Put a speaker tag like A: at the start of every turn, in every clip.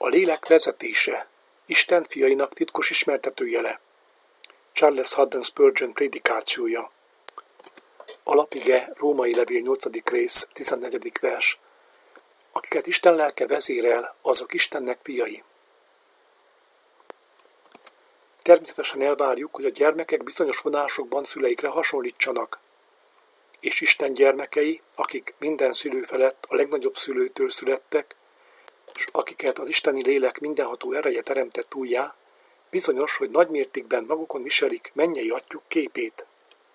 A: A lélek vezetése, Isten fiainak titkos ismertetőjele. Charles Haddon Spurgeon prédikációja. Alapige, Római levél 8. rész, 14. vers. Akiket Isten lelke vezérel, azok Istennek fiai. Természetesen elvárjuk, hogy a gyermekek bizonyos vonásokban szüleikre hasonlítsanak. És Isten gyermekei, akik minden szülő felett a legnagyobb szülőtől születtek, és akiket az isteni lélek mindenható ereje teremtett újjá, bizonyos, hogy nagy mértékben magukon viselik mennyei atyjuk képét.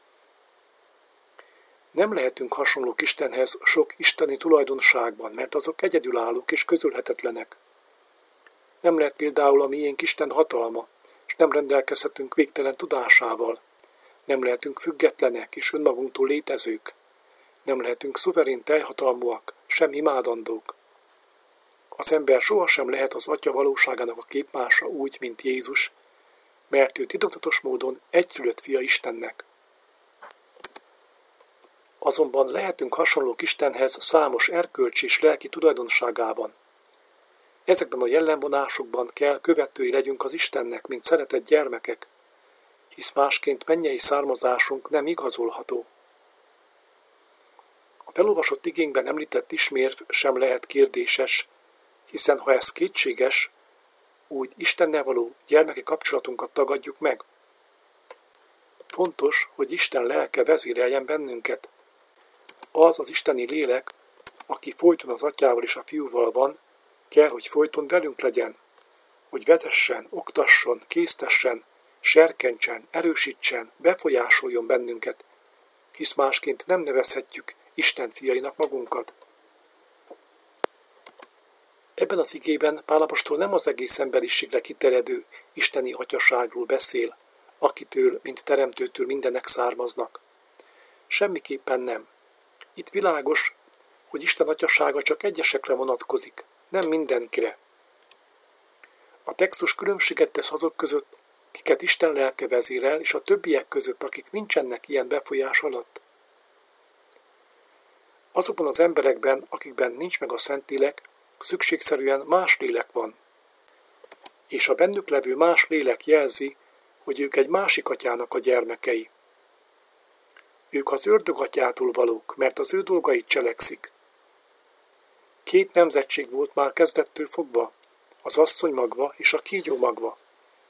A: Nem lehetünk hasonlók Istenhez sok isteni tulajdonságban, mert azok egyedülállók és közölhetetlenek. Nem lehet például a miénk Isten hatalma, és nem rendelkezhetünk végtelen tudásával. Nem lehetünk függetlenek és önmagunktól létezők. Nem lehetünk szuverén teljhatalmúak, sem imádandók. Az ember sohasem lehet az Atya valóságának a képmása úgy, mint Jézus, mert ő titokzatos módon egyszülött fia Istennek. Azonban lehetünk hasonlók Istenhez számos erkölcsi és lelki tulajdonságában. Ezekben a jellemvonásokban kell követői legyünk az Istennek, mint szeretett gyermekek, hisz másként mennyei származásunk nem igazolható. A felolvasott igénkben említett ismérv sem lehet kérdéses, hiszen ha ez kétséges, úgy Istennel való gyermeki kapcsolatunkat tagadjuk meg. Fontos, hogy Isten lelke vezéreljen bennünket. Az az isteni lélek, aki folyton az Atyával és a Fiúval van, kell, hogy folyton velünk legyen, hogy vezessen, oktasson, késztessen, serkentsen, erősítsen, befolyásoljon bennünket, hisz másként nem nevezhetjük Isten fiainak magunkat. Ebben az igében Pál apostol nem az egész emberiségre kiterjedő isteni atyaságról beszél, akitől, mint teremtőtől mindenek származnak. Semmiképpen nem. Itt világos, hogy Isten atyasága csak egyesekre vonatkozik, nem mindenkire. A textus különbséget tesz azok között, akiket Isten lelke vezérel, és a többiek között, akik nincsenek ilyen befolyás alatt. Azokban az emberekben, akikben nincs meg a Szentlélek, szükségszerűen más lélek van. És a bennük levő más lélek jelzi, hogy ők egy másik atyának a gyermekei. Ők az ördög atyától valók, mert az ő dolgait cselekszik. Két nemzetség volt már kezdettől fogva, az asszony magva és a kígyó magva.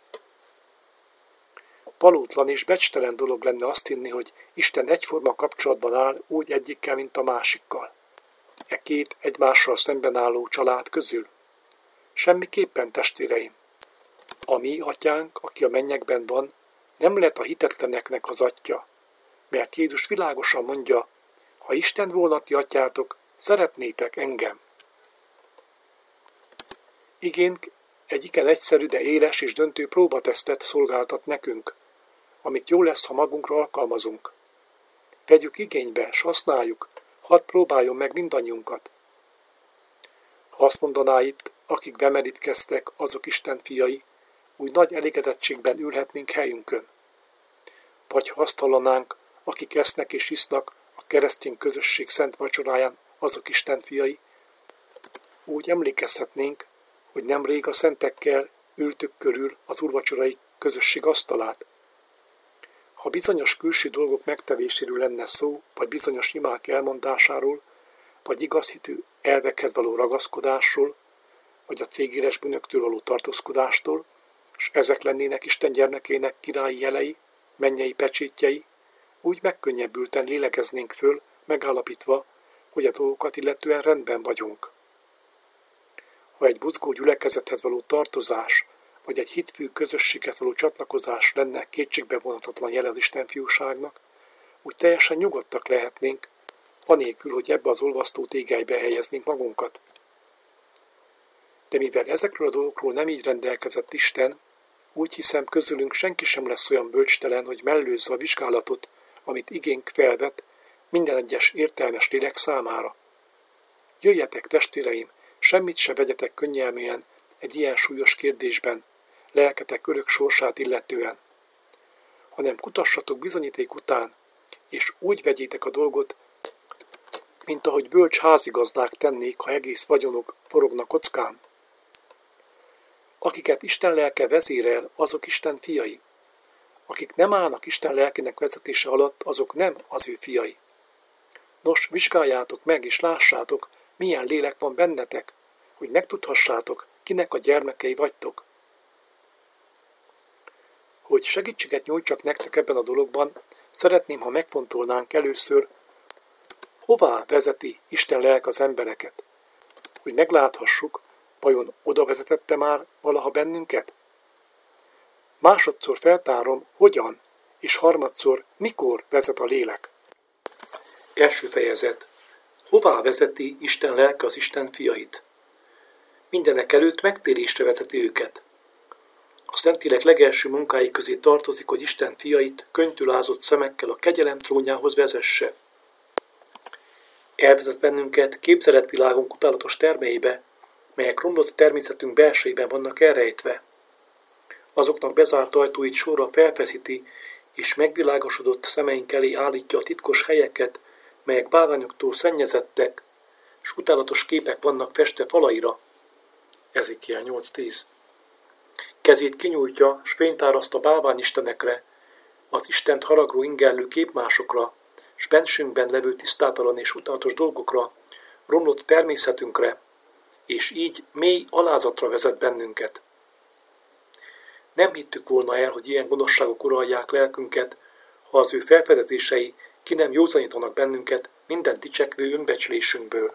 A: Valótlan és becstelen dolog lenne azt hinni, hogy Isten egyforma kapcsolatban áll úgy egyikkel, mint a másikkal. E két egymással szemben álló család közül. Semmiképpen, testvéreim. A mi atyánk, aki a mennyekben van, nem lehet a hitetleneknek az atya, mert Jézus világosan mondja, ha Isten volna ti atyátok, szeretnétek engem. Igénk egy igen egyszerű, de éles és döntő próbatesztet szolgáltat nekünk, amit jó lesz, ha magunkra alkalmazunk. Vegyük igénybe, s használjuk, hadd próbáljon meg mindannyiunkat. Ha azt mondaná itt, akik bemerítkeztek, azok Isten fiai, úgy nagy elégedettségben ülhetnénk helyünkön. Vagy ha azt hallanánk, akik esznek és isznak a keresztény közösség szent vacsoráján, azok Isten fiai, úgy emlékezhetnénk, hogy nemrég a szentekkel ültük körül az úrvacsorai közösség asztalát. Ha bizonyos külső dolgok megtevéséről lenne szó, vagy bizonyos imák elmondásáról, vagy igazhitű elvekhez való ragaszkodásról, vagy a cégéres bűnöktől való tartózkodástól, és ezek lennének Isten gyermekének királyi jelei, mennyei pecsétjei, úgy megkönnyebbülten lélegeznénk föl, megállapítva, hogy a dolgokat illetően rendben vagyunk. Ha egy buzgó gyülekezethez való tartozás, vagy egy hitfű közösséghez való csatlakozás lenne kétségbe vonhatatlan jele az Isten fiúságnak, úgy teljesen nyugodtak lehetnénk, anélkül, hogy ebbe az olvasztó tégelybe helyeznénk magunkat. De mivel ezekről a dolgokról nem így rendelkezett Isten, úgy hiszem közülünk senki sem lesz olyan bölcstelen, hogy mellőzze a vizsgálatot, amit igénk felvet minden egyes értelmes lélek számára. Jöjjetek, testvéreim, semmit se vegyetek könnyelműen egy ilyen súlyos kérdésben, lelketek örök sorsát illetően, hanem kutassatok bizonyíték után, és úgy vegyétek a dolgot, mint ahogy bölcs házigazdák tennék, ha egész vagyonok forogna kockán. Akiket Isten lelke vezérel, azok Isten fiai. Akik nem állnak Isten lelkének vezetése alatt, azok nem az ő fiai. Nos, vizsgáljátok meg és lássátok, milyen lélek van bennetek, hogy megtudhassátok, kinek a gyermekei vagytok. Hogy segítséget nyújtsak nektek ebben a dologban, szeretném, ha megfontolnánk először, hová vezeti Isten lelke az embereket, hogy megláthassuk, vajon oda vezetette már valaha bennünket? Másodszor feltárom, hogyan, és harmadszor, mikor vezet a lélek. Első fejezet. Hová vezeti Isten lelke az Isten fiait? Mindenek előtt megtérésre vezeti őket. A Szentlélek legelső munkái közé tartozik, hogy Isten fiait könnytől ázott szemekkel a kegyelem trónjához vezesse. Elvezet bennünket képzeletvilágunk utálatos termeibe, melyek romlott természetünk belsejében vannak elrejtve. Azoknak bezárt ajtóit sorra felfeszíti, és megvilágosodott szemeink elé állítja a titkos helyeket, melyek bálványoktól szennyezettek, s utálatos képek vannak festve falaira. Ezékiel 8:10. Kezét kinyújtja, s fényt áraszt a bálványistenekre, az Istent haragró ingellő képmásokra, s bensünkben levő tisztátalan és utálatos dolgokra, romlott természetünkre, és így mély alázatra vezet bennünket. Nem hittük volna el, hogy ilyen gonoszságok uralják lelkünket, ha az ő felfedezései ki nem józanítanak bennünket minden dicsekvő önbecslésünkből.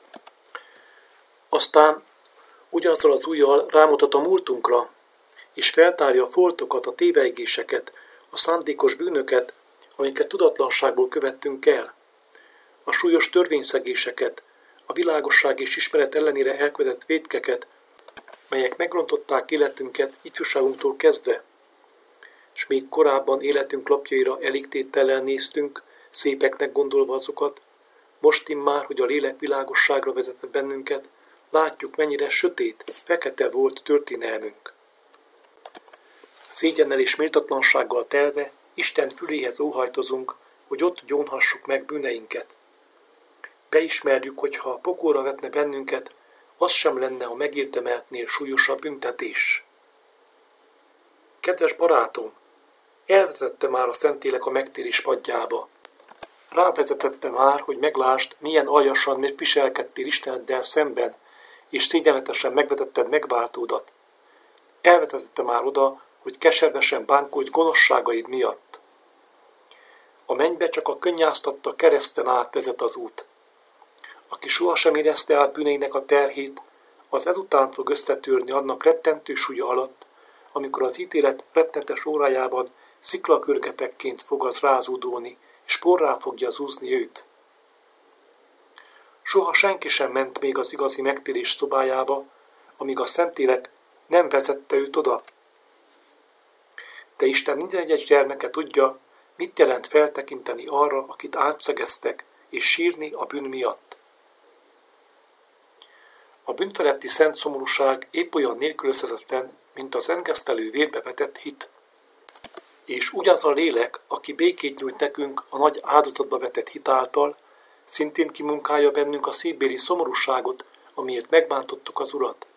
A: Aztán ugyanazzal az ujjal rámutat a múltunkra, és feltárja a foltokat, a tévejgéseket, a szándékos bűnöket, amiket tudatlanságból követtünk el, a súlyos törvényszegéseket, a világosság és ismeret ellenére elkövetett vétkeket, melyek megrontották életünket ifjúságunktól kezdve, s még korábban életünk lapjaira elégtétellel néztünk, szépeknek gondolva azokat, most immár, hogy a lélek világosságra vezetett bennünket, látjuk, mennyire sötét, fekete volt történelmünk. Szégyennel és méltatlansággal telve Isten füléhez óhajtozunk, hogy ott gyónhassuk meg bűneinket. Beismerjük, hogy ha a pokolra vetne bennünket, az sem lenne a megérdemeltnél súlyosabb büntetés. Kedves barátom, elvezette már a Szentlélek a megtérés padjába. Rávezetette már, hogy meglásd, milyen aljasan viselkedtél Isteneddel szemben, és szégyenletesen megvetetted megváltódat. Elvezetette már oda, hogy keservesen bánkodj gonoszságaid miatt. A mennybe csak a könnyáztatta kereszten át vezet az út. Aki sohasem érezte át bűneinek a terhét, az ezután fog összetörni annak rettentő súlya alatt, amikor az ítélet rettenetes órájában sziklakörgetekként fog az rázúdulni, és porrá fogja zúzni őt. Soha senki sem ment még az igazi megtérés szobájába, amíg a Szentlélek nem vezette őt oda. De Isten minden egyes gyermeke tudja, mit jelent feltekinteni arra, akit átszegeztek, és sírni a bűn miatt. A bűnfeletti szent szomorúság épp olyan nélkülözhetetlen, mint az engesztelő vérbe vetett hit. És ugyanaz a lélek, aki békét nyújt nekünk a nagy áldozatba vetett hit által, szintén kimunkálja bennünk a szívbéli szomorúságot, amiért megbántottuk az Urat.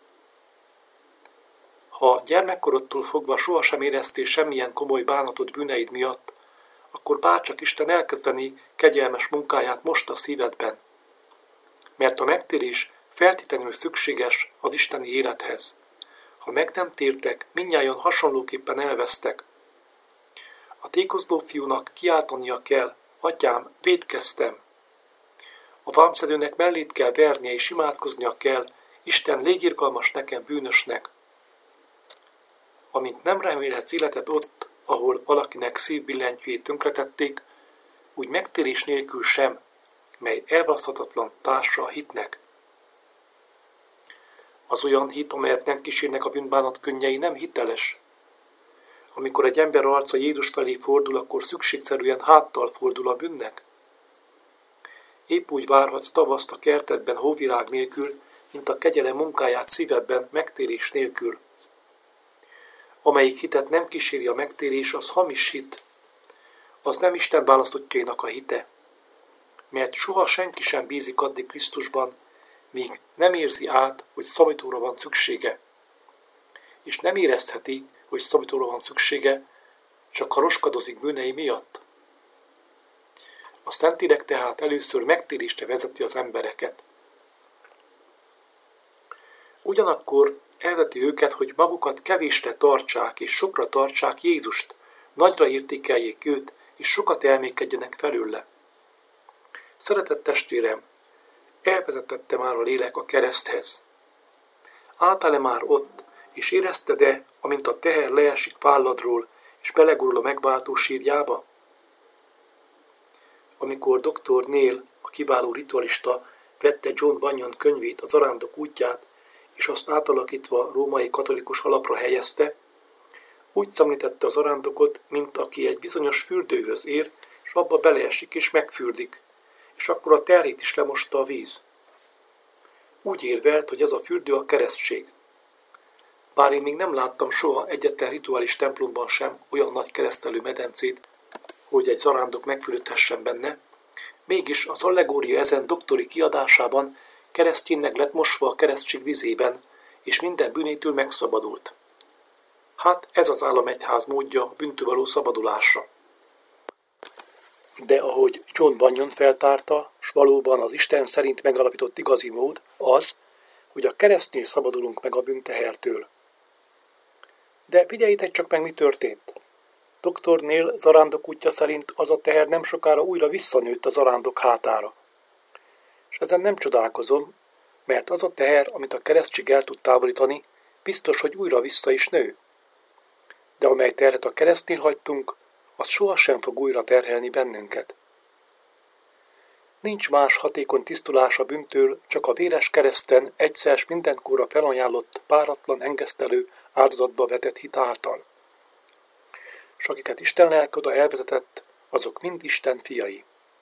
A: Ha gyermekkorodtól fogva sohasem éreztél semmilyen komoly bánatot bűneid miatt, akkor bárcsak Isten elkezdeni kegyelmes munkáját most a szívedben. Mert a megtérés feltétlenül szükséges az isteni élethez. Ha meg nem tértek, mindnyájan hasonlóképpen elvesztek. A tékozló fiúnak kiáltania kell, atyám, vétkeztem. A vámszedőnek mellét kell vernie és imádkoznia kell, Isten, légy irgalmas nekem bűnösnek. Amint nem remélhetsz életet ott, ahol valakinek szívbillentyűjét tönkretették, úgy megtérés nélkül sem, mely elválaszthatatlan társa a hitnek. Az olyan hit, amelyet nem kísérnek a bűnbánat könnyei, nem hiteles. Amikor egy ember arca Jézus felé fordul, akkor szükségszerűen háttal fordul a bűnnek. Épp úgy várhatsz tavaszt a kertedben hóvirág nélkül, mint a kegyelem munkáját szívedben megtérés nélkül. Amelyik hitet nem kíséri a megtérés, az hamis hit. Az nem Isten választottjainak a hite. Mert soha senki sem bízik addig Krisztusban, míg nem érzi át, hogy szabadítóra van szüksége. és nem érezheti, hogy szabadítóra van szüksége, csak ha roskadozik bűnei miatt? A Szentlélek tehát először megtérésre vezeti az embereket. Ugyanakkor elveti őket, hogy magukat kevésre tartsák és sokra tartsák Jézust, nagyra értékeljék őt, és sokat elmékedjenek felőle. Szeretett testvérem, elvezetette már a lélek a kereszthez. Álltál-e már ott, és érezted-e, amint a teher leesik válladról, és belegurul a megváltó sírjába? Amikor dr. Neil, a kiváló ritualista, vette John Bunyan könyvét, Az arándok útját, és azt átalakítva római katolikus alapra helyezte, úgy szemlítette az arándokot, mint aki egy bizonyos fürdőhöz ér, és abba beleesik és megfürdik, és akkor a terhét is lemosta a víz. Úgy érvelt, hogy ez a fürdő a keresztség. Bár én még nem láttam soha egyetlen rituális templomban sem olyan nagy keresztelő medencét, hogy egy zarándok megfürödhessen benne, mégis az allegória ezen doktori kiadásában keresztjén meg lett mosva a keresztség vizében, és minden bűnétől megszabadult. Hát ez az államegyház módja a bűntől való szabadulásra. De ahogy John Bunyan feltárta, s valóban az Isten szerint megalapított igazi mód az, hogy a keresztnél szabadulunk meg a bűntehertől. De figyeljétek csak meg, mi történt. Dr. Neil zarándok útja szerint az a teher nem sokára újra visszanőtt a zarándok hátára. És ezen nem csodálkozom, mert az a teher, amit a keresztség el tud távolítani, biztos, hogy újra vissza is nő. De amely terhet a keresztnél hagytunk, az sohasem fog újra terhelni bennünket. Nincs más hatékony tisztulás a bűntől, csak a véres kereszten egyszer mindenkorra felajánlott, páratlan, engesztelő, áldozatba vetett hit által. S akiket Isten lelke oda elvezetett, azok mind Isten fiai.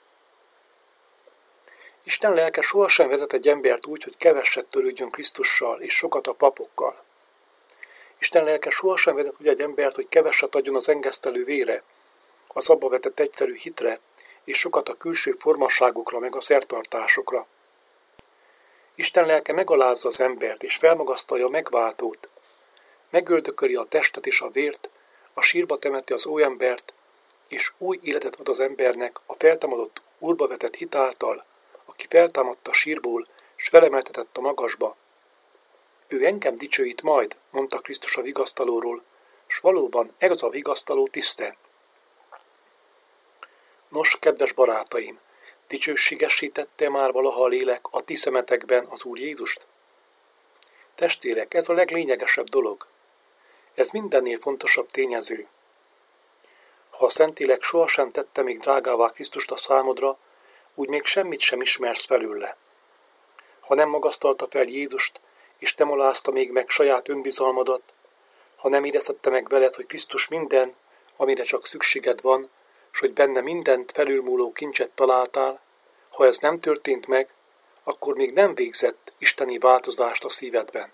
A: Isten lelke sohasem vezet egy embert úgy, hogy keveset törődjön Krisztussal és sokat a papokkal. Isten lelke sohasem vezet úgy egy embert, hogy keveset adjon az engesztelő vére, az abba vetett egyszerű hitre, és sokat a külső formasságokra meg a szertartásokra. Isten lelke megalázza az embert, és felmagasztalja a megváltót. Megöldököli a testet és a vért, a sírba temeti az óembert, és új életet ad az embernek a feltámadott Úrba vetett hit által, aki feltámadta a sírból, s felemeltetett a magasba. Ő engem dicsőít majd, mondta Krisztus a vigasztalóról, s valóban ez a vigasztaló tiszte. Nos, kedves barátaim, dicsőségesítette már valaha a lélek a ti szemetekben az Úr Jézust? Testvérek, ez a leglényegesebb dolog. Ez mindennél fontosabb tényező. Ha a Szentlélek sohasem tette még drágává Krisztust a számodra, úgy még semmit sem ismersz felőle. Ha nem magasztalta fel Jézust, és nem alázta még meg saját önbizalmadat, ha nem éreztette meg veled, hogy Krisztus minden, amire csak szükséged van, s hogy benne mindent felülmúló kincset találtál, ha ez nem történt meg, akkor még nem végzett isteni változást a szívedben.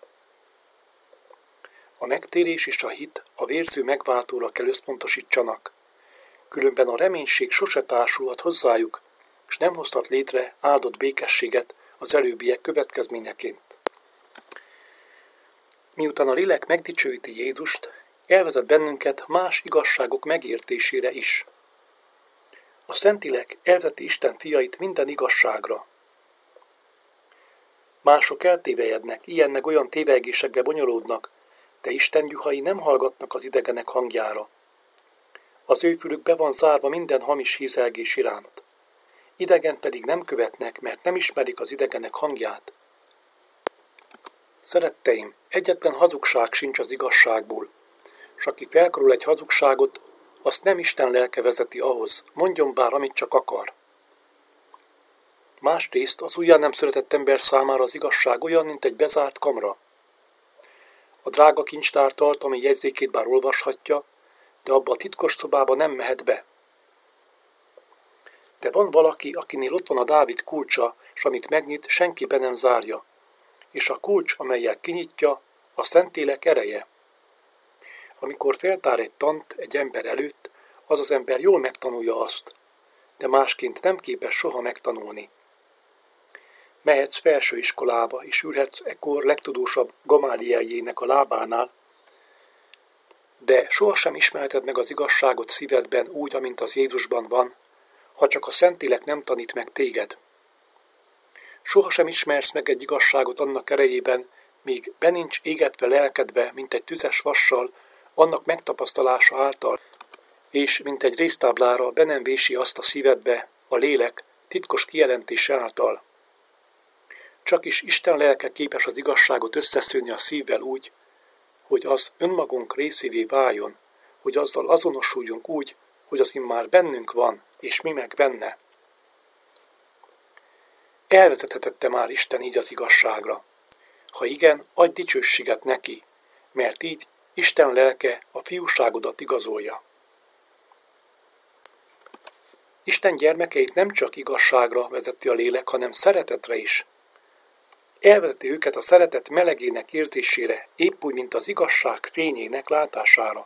A: A megtérés és a hit a vérző megváltóra kell összpontosítsanak, különben a reménység sose társulhat hozzájuk, és nem hozhat létre áldott békességet az előbbiek következményeként. Miután a lélek megdicsőíti Jézust, elvezet bennünket más igazságok megértésére is. A Szentlélek elveti Isten fiait minden igazságra. Mások eltévejednek, ilyen meg olyan tévegésekbe bonyolódnak, de Isten juhai nem hallgatnak az idegenek hangjára. Az ő fülük be van zárva minden hamis hízelgés iránt. Idegen pedig nem követnek, mert nem ismerik az idegenek hangját. Szeretteim, egyetlen hazugság sincs az igazságból, s aki felkarol egy hazugságot, azt nem Isten lelke vezeti ahhoz, mondjon bár, amit csak akar. Másrészt az újján nem született ember számára az igazság olyan, mint egy bezárt kamra. A drága kincstár tartalmi jegyzékét bár olvashatja, de abba a titkos szobába nem mehet be. De van valaki, akinél ott van a Dávid kulcsa, s amit megnyit, senki be nem zárja. És a kulcs, amellyel kinyitja, a Szentlélek ereje. Amikor feltár egy tant egy ember előtt, az az ember jól megtanulja azt, de másként nem képes soha megtanulni. Mehetsz felső iskolába, és ülhetsz ekkor legtudósabb Gamálieljének a lábánál, De sohasem ismerheted meg az igazságot szívedben úgy, amint az Jézusban van, ha csak a Szentlélek nem tanít meg téged. Sohasem ismersz meg egy igazságot annak erejében, míg be nincs égetve lelkedbe, mint egy tüzes vassal, annak megtapasztalása által, és mint egy réztáblára be nem vési azt a szívedbe, a lélek titkos kijelentése által. Csakis Isten lelke képes az igazságot összeszőni a szívvel úgy, hogy az önmagunk részévé váljon, hogy azzal azonosuljunk úgy, hogy az immár bennünk van, és mi meg benne. Elvezethetette már Isten így az igazságra? Ha igen, adj dicsőséget neki, mert így Isten lelke a fiúságodat igazolja. Isten gyermekeit nem csak igazságra vezeti a lélek, hanem szeretetre is. Elvezeti őket a szeretet melegének érzésére, épp úgy, mint az igazság fényének látására.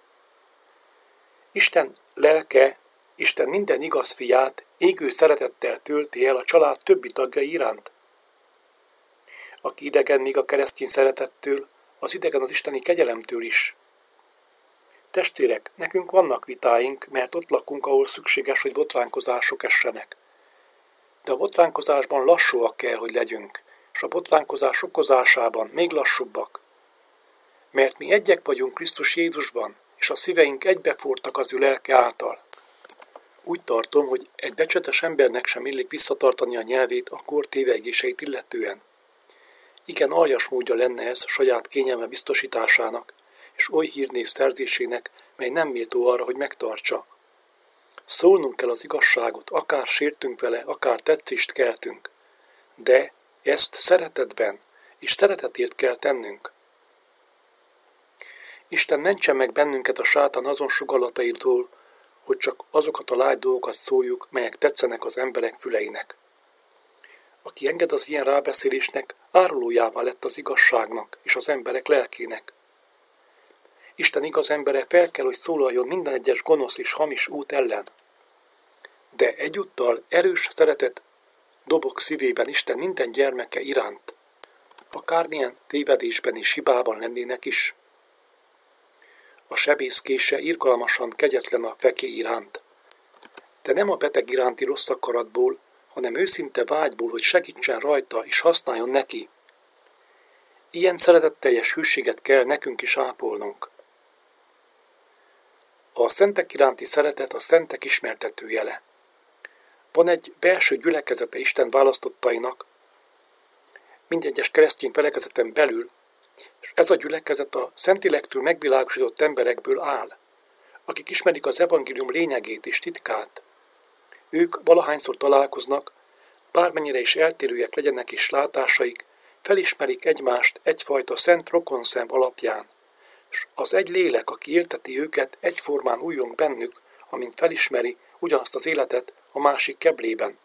A: Isten lelke, Isten minden igaz fiát égő szeretettel tölti el a család többi tagjai iránt. Aki idegen még a keresztény szeretettől, az idegen az isteni kegyelemtől is. Testvérek, nekünk vannak vitáink, mert ott lakunk, ahol szükséges, hogy botránkozások essenek. De a botránkozásban lassúak kell, hogy legyünk, és a botránkozás okozásában még lassúbbak. Mert mi egyek vagyunk Krisztus Jézusban, és a szíveink egybefortak az ő lelke által. Úgy tartom, hogy egy becsületes embernek sem illik visszatartani a nyelvét a kor tévegéseit illetően. Igen aljas módja lenne ez saját kényelme biztosításának, és oly hírnév szerzésének, mely nem méltó arra, hogy megtartsa. Szólnunk kell az igazságot, akár sértünk vele, akár tetszést keltünk. De ezt szeretetben és szeretetért kell tennünk. Isten mentsen meg bennünket a sátán azon sugallataitól, hogy csak azokat a lágy dolgokat szóljuk, melyek tetszenek az emberek füleinek. Aki enged az ilyen rábeszélésnek, árulójává lett az igazságnak és az emberek lelkének. Isten igaz embere fel kell, hogy szólaljon minden egyes gonosz és hamis út ellen. De egyúttal erős szeretet dobog szívében Isten minden gyermeke iránt, akármilyen tévedésben és hibában lennének is. A sebész kése irgalmasan kegyetlen a feké iránt, de nem a beteg iránti rossz akaratból, hanem őszinte vágyból, hogy segítsen rajta és használjon neki. Ilyen szeretetteljes hűséget kell nekünk is ápolnunk. A szentek iránti szeretet a szentek ismertetőjele. Van egy belső gyülekezete Isten választottainak, mindegyes keresztény felekezeten belül, és ez a gyülekezet a Szentlélektől megvilágosított emberekből áll, akik ismerik az evangélium lényegét és titkát. Ők valahányszor találkoznak, bármennyire is eltérőek legyenek és látásaik, felismerik egymást egyfajta szent rokonszem alapján, és az egy lélek, aki élteti őket, egyformán újjong bennük, amint felismeri ugyanazt az életet a másik keblében.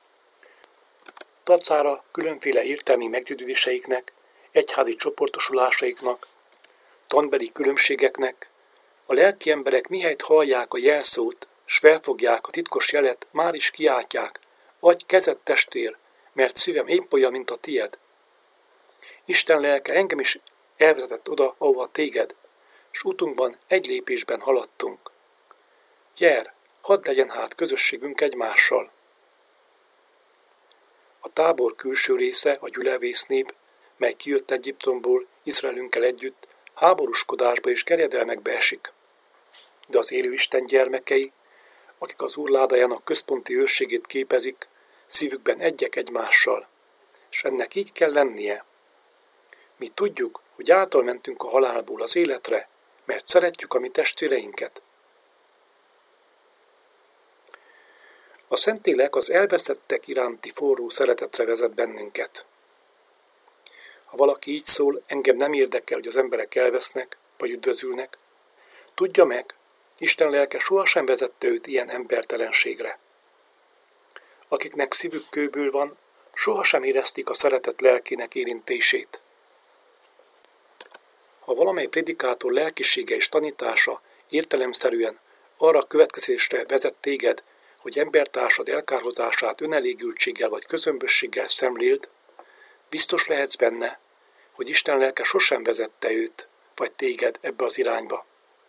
A: Dacára különféle értelmi meggyőződéseiknek, egyházi csoportosulásaiknak, tanbeli különbségeknek, a lelki emberek mihelyt hallják a jelszót, s felfogják a titkos jelet, már is kiáltják, adj kezed testvér, mert szívem épp olyan, mint a tied. Isten lelke engem is elvezetett oda, ahova téged, s útunkban egy lépésben haladtunk. Gyere, hadd legyen hát közösségünk egymással. A tábor külső része, a gyülevész nép, mely kijött Egyiptomból Izraelünkkel együtt, háborúskodásba és gerjedelmekbe esik. De az élő Isten gyermekei, akik az Úr ládájának központi őrségét képezik, szívükben egyek egymással, és ennek így kell lennie. Mi tudjuk, hogy mentünk a halálból az életre, mert szeretjük a mi testvéreinket. A Szentlélek az elveszettek iránti forró szeretetre vezet bennünket. Ha valaki így szól, engem nem érdekel, hogy az emberek elvesznek, vagy üdvözülnek, tudja meg, Isten lelke sohasem vezette őt ilyen embertelenségre. Akiknek szívük kőből van, sohasem érezték a szeretet lelkének érintését. Ha valamely predikátor lelkisége és tanítása értelemszerűen arra a következésre vezet téged, hogy embertársad elkárhozását önelégültséggel vagy közömbösséggel szemléld, biztos lehetsz benne, hogy Isten lelke sosem vezette őt vagy téged ebbe az irányba.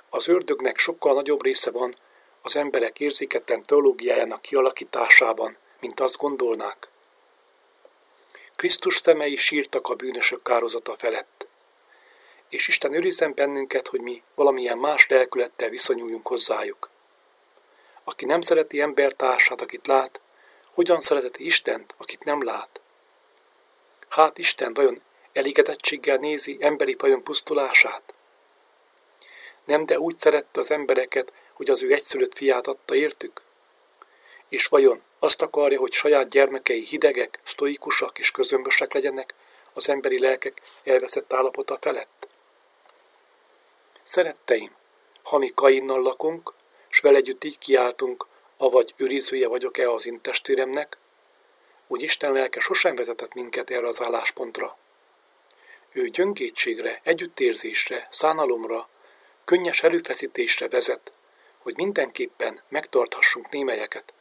A: Az ördögnek sokkal nagyobb része van az emberek érzéketlen teológiájának kialakításában, mint azt gondolnák. Krisztus szemei sírtak a bűnösök kárhozata felett, és Isten őrizzen bennünket, hogy mi valamilyen más lelkülettel viszonyuljunk hozzájuk. Aki nem szereti embertársát, akit lát, hogyan szereti Istent, akit nem lát? Hát Isten vajon elégedettséggel nézi emberi fajunk pusztulását? Nem, de úgy szerette az embereket, hogy az ő egyszülött fiát adta értük? És vajon azt akarja, hogy saját gyermekei hidegek, sztoikusak és közömbösek legyenek az emberi lelkek elveszett állapota felett? Szeretteim, ha mi Kainnal lakunk, s vele együtt így kiáltunk, avagy őrizője vagyok-e az én testvéremnek, úgy Isten lelke sosem vezetett minket erre az álláspontra. Ő gyöngétségre, együttérzésre, szánalomra, könnyes erőfeszítésre vezet, hogy mindenképpen megtarthassunk némelyeket.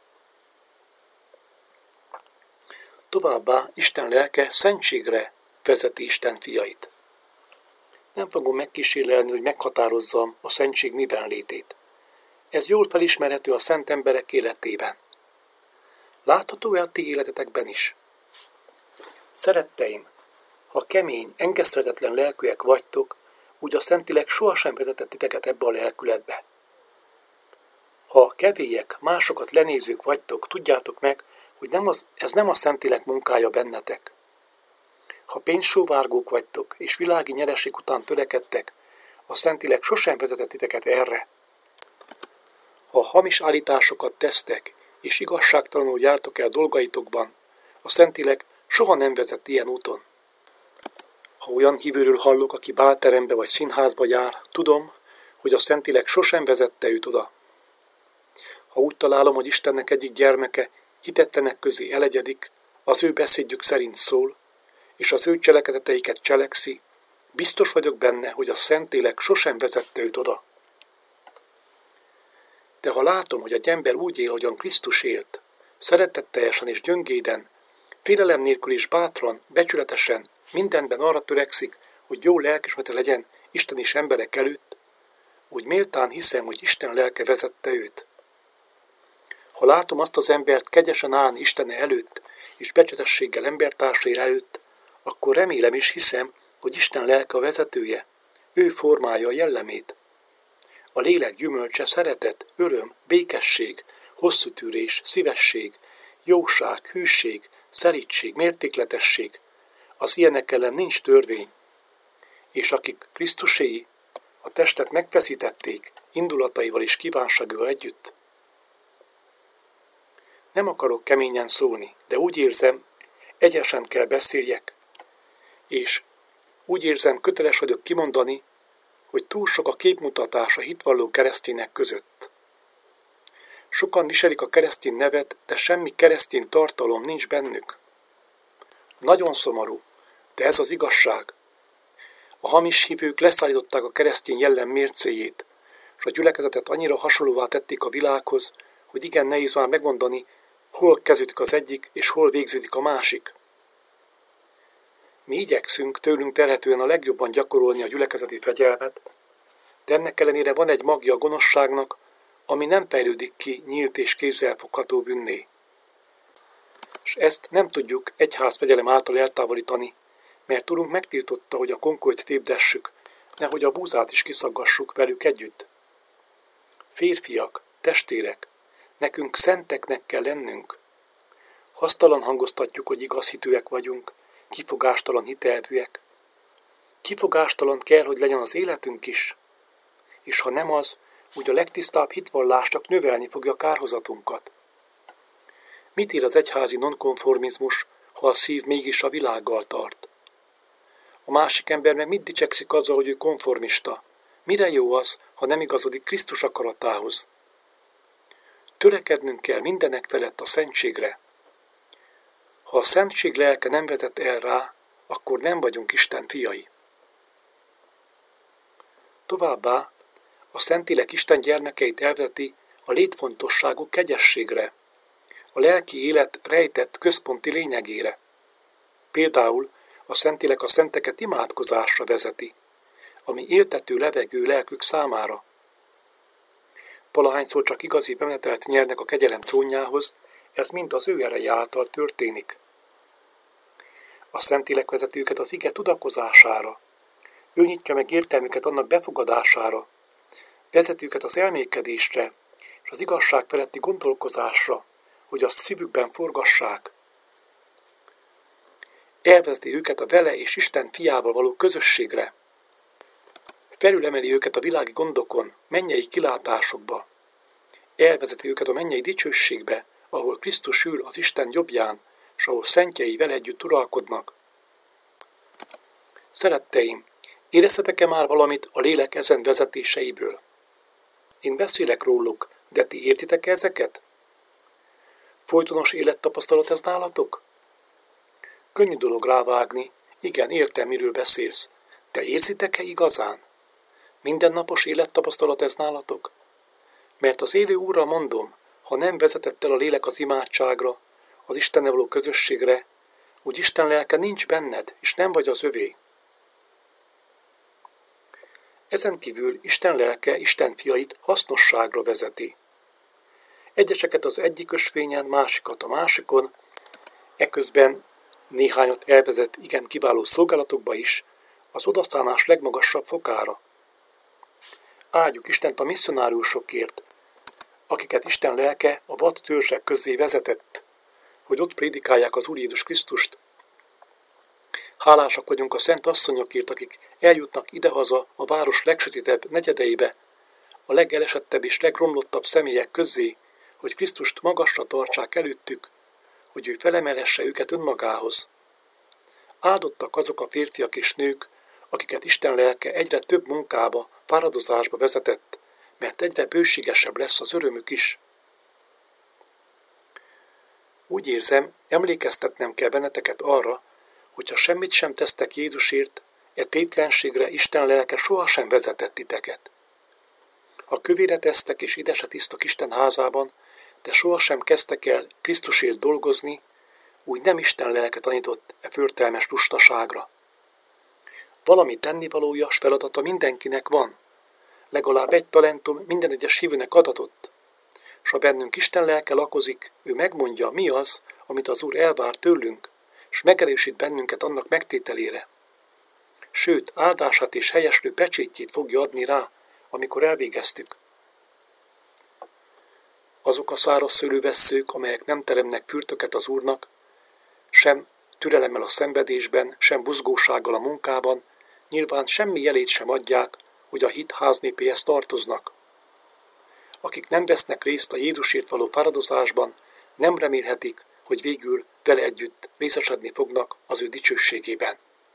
A: Továbbá Isten lelke szentségre vezeti Isten fiait. Nem fogom megkísérelni, hogy meghatározzam a szentség miben létét. Ez jól felismerhető a szent emberek életében. Látható-e a ti életetekben is? Szeretteim, ha kemény, engesztelhetetlen lelkűek vagytok, úgy a Szentlélek sohasem vezetett titeket ebbe a lelkületbe. Ha kevélyek, másokat lenézők vagytok, tudjátok meg, hogy ez nem a Szentlélek munkája bennetek. Ha pénzsóvárgók vagytok, és világi nyereség után törekedtek, a Szentlélek sosem vezetett titeket erre. Ha hamis állításokat tesztek, és igazságtalanul jártok el dolgaitokban, a Szentlélek soha nem vezet ilyen úton. Ha olyan hívőről hallok, aki bálterembe vagy színházba jár, tudom, hogy a Szentlélek sosem vezette őt oda. Ha úgy találom, hogy Istennek egyik gyermeke hitetlenek közé elegyedik, az ő beszédjük szerint szól, és az ő cselekedeteiket cselekszi, biztos vagyok benne, hogy a Szentlélek sosem vezette őt oda. De ha látom, hogy egy ember úgy él, ahogyan Krisztus élt, szeretetteljesen és gyöngéden, félelem nélkül és bátran, becsületesen, mindenben arra törekszik, hogy jó lelkismete legyen Isten és emberek előtt, úgy méltán hiszem, hogy Isten lelke vezette őt. Ha látom azt az embert kegyesen állni Istene előtt, és becsületességgel embertársai előtt, akkor remélem és hiszem, hogy Isten lelke a vezetője, ő formálja a jellemét. A lélek gyümölcse szeretet, öröm, békesség, hosszú tűrés, szívesség, jóság, hűség, szelídség, mértékletesség. Az ilyenek ellen nincs törvény. És akik Krisztuséi, a testet megfeszítették, indulataival és kívánságával együtt. Nem akarok keményen szólni, de úgy érzem, egyesen kell beszéljek. És úgy érzem, köteles vagyok kimondani, hogy túl sok a képmutatás a hitvalló keresztények között. Sokan viselik a keresztény nevet, de semmi keresztény tartalom nincs bennük. Nagyon szomorú, de ez az igazság. A hamis hívők leszállították a keresztény jellem mércéjét, és a gyülekezetet annyira hasonlóvá tették a világhoz, hogy igen nehéz már megmondani, hol kezdődik az egyik, és hol végződik a másik. Mi igyekszünk tőlünk telhetően a legjobban gyakorolni a gyülekezeti fegyelmet, de ennek ellenére van egy magja a gonoszságnak, ami nem fejlődik ki nyílt és kézzelfogható bűnné. És ezt nem tudjuk egyházfegyelem által eltávolítani, mert Urunk megtiltotta, hogy a konkolyt tépdessük, nehogy a búzát is kiszaggassuk velük együtt. Férfiak, testvérek, nekünk szenteknek kell lennünk. Hasztalan hangoztatjuk, hogy igazhitűek vagyunk, kifogástalan hitelvűek. Kifogástalan kell, hogy legyen az életünk is. És ha nem az, úgy a legtisztább hitvallás csak növelni fogja a kárhozatunkat. Mit ér az egyházi nonkonformizmus, ha a szív mégis a világgal tart? A másik ember meg mit dicsekszik azzal, hogy ő konformista? Mire jó az, ha nem igazodik Krisztus akaratához? Törekednünk kell mindenek felett a szentségre. Ha a szentség lelke nem vezet el rá, akkor nem vagyunk Isten fiai. Továbbá a Szentlélek Isten gyermekeit elvezeti a létfontosságú kegyességre, a lelki élet rejtett központi lényegére. Például a Szentlélek a szenteket imádkozásra vezeti, ami éltető levegő lelkük számára. valahányszor csak igazi bemenetelt nyernek a kegyelem trónjához, ez mind az ő ereje által történik. A Szentlélek vezeti őket az ige tudakozására. Ő nyitja meg értelmüket annak befogadására. Vezeti őket az elmélkedésre, és az igazság feletti gondolkozásra, hogy azt szívükben forgassák. Elvezeti őket a vele és Isten fiával való közösségre. Felülemeli őket a világi gondokon, mennyei kilátásokba. Elvezeti őket a mennyei dicsőségbe, ahol Krisztus ül az Isten jobbján, s ahol szentjei vele együtt uralkodnak. Szeretteim, érezhetek-e már valamit a lélek ezen vezetéseiből? Én beszélek róluk, de ti értitek ezeket? Folytonos élettapasztalat ez nálatok? Könnyű dolog rávágni, igen, értem, miről beszélsz. De érzitek-e igazán? Mindennapos élettapasztalat ez nálatok? Mert az élő Úrral mondom, ha nem vezetett el a lélek az imádságra, az Istennel való közösségre, úgy Isten lelke nincs benned, és nem vagy az övé. Ezen kívül Isten lelke Isten fiait hasznosságra vezeti. Egyeseket az egyik ösvényen, másikat a másikon, eközben néhányat elvezet igen kiváló szolgálatokba is, az odaszánás legmagasabb fokára. Áldjuk Istent a misszionáriusokért, akiket Isten lelke a vad törzsek közé vezetett, hogy ott prédikálják az Úr Jézus Krisztust. Hálásak vagyunk a szent asszonyokért, akik eljutnak idehaza a város legsötétebb negyedeibe, a legelesettebb és legromlottabb személyek közé, hogy Krisztust magasra tartsák előttük, hogy ő felemelesse őket önmagához. Áldottak azok a férfiak és nők, akiket Isten lelke egyre több munkába, fáradozásba vezetett, mert egyre bőségesebb lesz az örömük is. Úgy érzem, emlékeztetnem kell benneteket arra, hogyha semmit sem tesztek Jézusért, e tétlenségre Isten lelke sohasem vezetett titeket. Ha kövére tesztek és ide se tisztok Isten házában, de sohasem kezdtek el Krisztusért dolgozni, úgy nem Isten lelke tanított e förtelmes lustaságra. Valami tennivalója s feladata mindenkinek van. Legalább egy talentum minden egyes hívőnek adatott. S ha bennünk Isten lelke lakozik, ő megmondja, mi az, amit az Úr elvár tőlünk, s megerősít bennünket annak megtételére. Sőt, áldását és helyeslő pecsétjét fogja adni rá, amikor elvégeztük. Azok a száraz szőlővesszők, amelyek nem teremnek fürtöket az Úrnak, sem türelemmel a szenvedésben, sem buzgósággal a munkában, nyilván semmi jelét sem adják, hogy a hit háznépéhez tartoznak. Akik nem vesznek részt a Jézusért való fáradozásban, nem remélhetik, hogy végül vele együtt részesedni fognak az ő dicsőségében.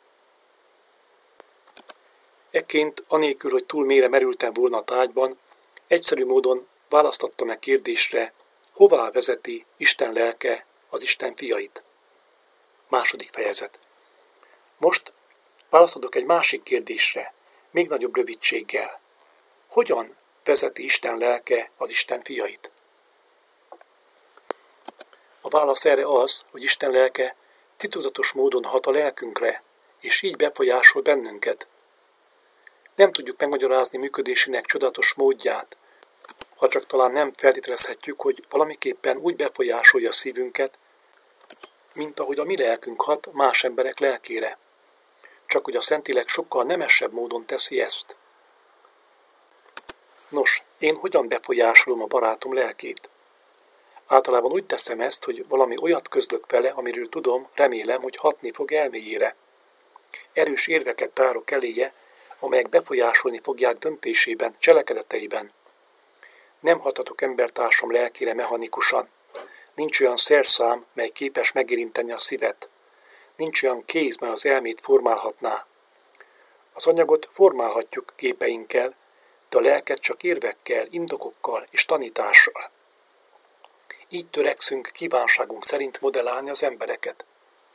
A: Ekként, anélkül, hogy túl mélyre merültem volna a tárgyban, egyszerű módon választottam meg kérdésre, hová vezeti Isten lelke az Isten fiait. Második fejezet. Most választodok egy másik kérdésre, még nagyobb rövidséggel. Hogyan vezeti Isten lelke az Isten fiait? A válasz erre az, hogy Isten lelke titokzatos módon hat a lelkünkre, és így befolyásol bennünket. Nem tudjuk megmagyarázni működésének csodálatos módját, ha csak talán nem feltételezhetjük, hogy valamiképpen úgy befolyásolja a szívünket, mint ahogy a mi lelkünk hat más emberek lelkére. Csak hogy a Szentlélek sokkal nemesebb módon teszi ezt. Nos, én hogyan befolyásolom a barátom lelkét? Általában úgy teszem ezt, hogy valami olyat közlök vele, amiről tudom, remélem, hogy hatni fog elméjére. Erős érveket tárok eléje, amelyek befolyásolni fogják döntésében, cselekedeteiben. Nem hathatok embertársam lelkére mechanikusan. Nincs olyan szerszám, mely képes megérinteni a szívet. Nincs olyan kéz, mely az elmét formálhatná. Az anyagot formálhatjuk képeinkkel, de a lelket csak érvekkel, indokokkal és tanítással. Így törekszünk kívánságunk szerint modellálni az embereket.